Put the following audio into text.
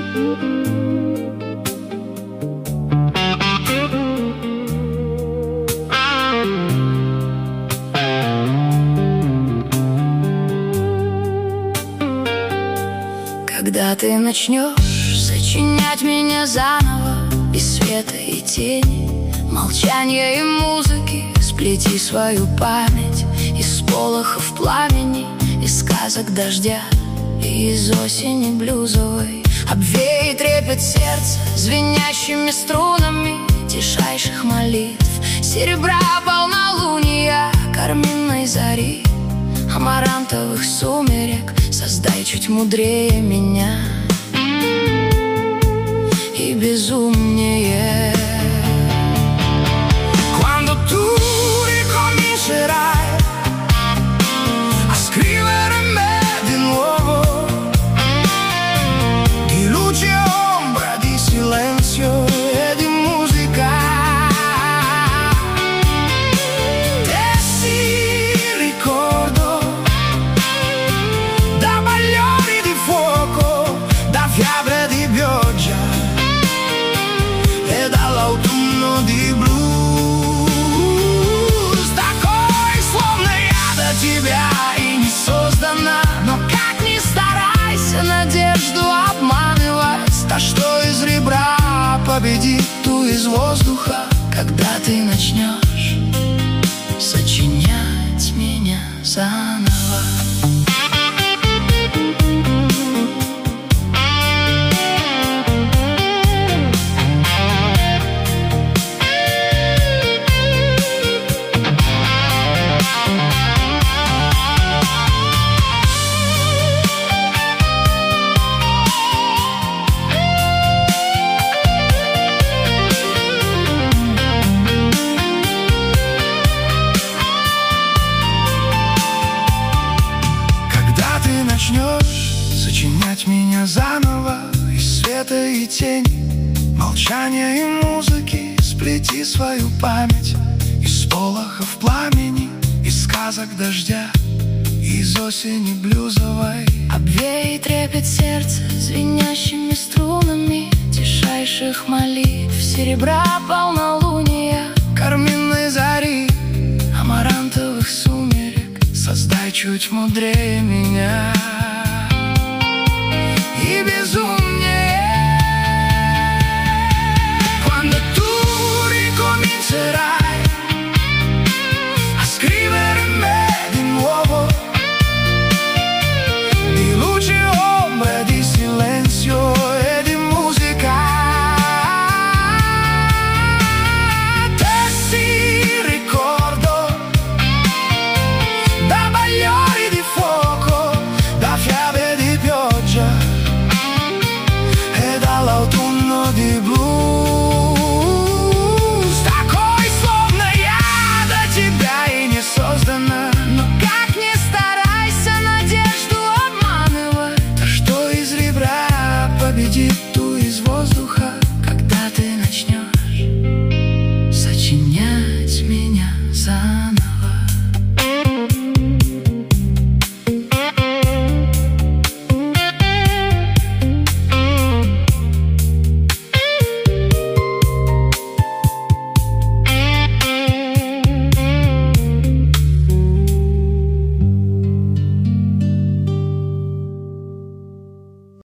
Когда ты начнешь сочинять меня заново, без света и тени, молчания и музыки, сплети свою память из сполохов пламени, из сказок дождя и из осени блюзовой. Обвей трепет сердца звенящими струнами тишайших молитв, серебра полнолуния, карминной зари, амарантовых сумерек. Создай чуть мудрее меня и безумнее. Quando tu ricomincerai a scrivere me di nuovo, di luce e ombra, di silenzio e di musica, tessi ricordo da bagliori di fuoco, da fiabe di pioggia e dall'autunno di blues. Такой, словно я до тебя и не создана, но как ни старайся надежду обманывать, та, что из ребра победит ту из воздуха. Когда ты начнешь сочинять меня заново. Начнешь сочинять меня заново из света и тени, молчания и музыки, сплети свою память из сполохов пламени, из сказок дождя, из осени блюзовой. Обвей трепет сердца звенящими струнами тишайших молитв, серебра полнолуния, карминной зари, амарантовых сумерек. Создай чуть мудрее меня